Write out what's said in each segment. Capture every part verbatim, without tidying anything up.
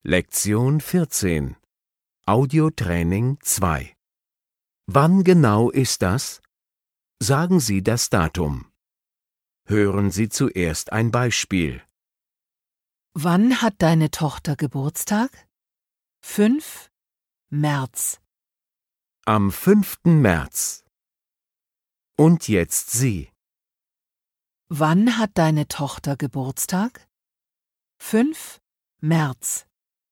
Lektion vierzehn. Audiotraining zwei. Wann genau ist das? Sagen Sie das Datum. Hören Sie zuerst ein Beispiel. Wann hat deine Tochter Geburtstag? fünf März. Am fünften März. Und jetzt Sie. Wann hat deine Tochter Geburtstag? fünf März.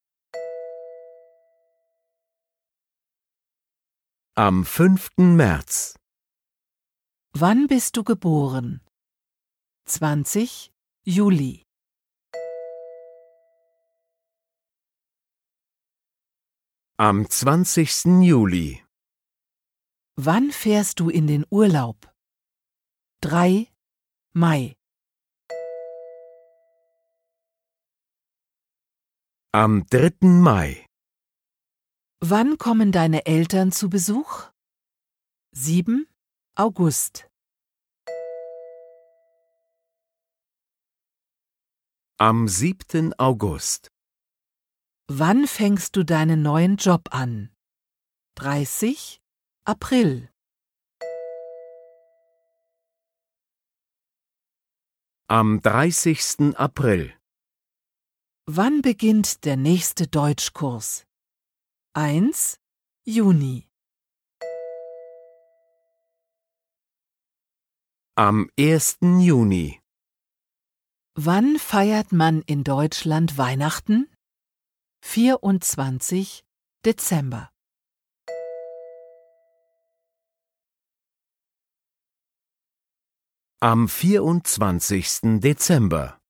Am fünften März. Wann bist du geboren? zwanzig Juli. Am zwanzigsten Juli. Wann fährst du in den Urlaub? drei Mai. Am dritten Mai. Wann kommen deine Eltern zu Besuch? sieben August. Am siebten August. Wann fängst du deinen neuen Job an? dreißig April. Am dreißigsten April. Wann beginnt der nächste Deutschkurs? eins Juni. Am ersten Juni. Wann feiert man in Deutschland Weihnachten? vierundzwanzig Dezember. Am vierundzwanzigsten Dezember.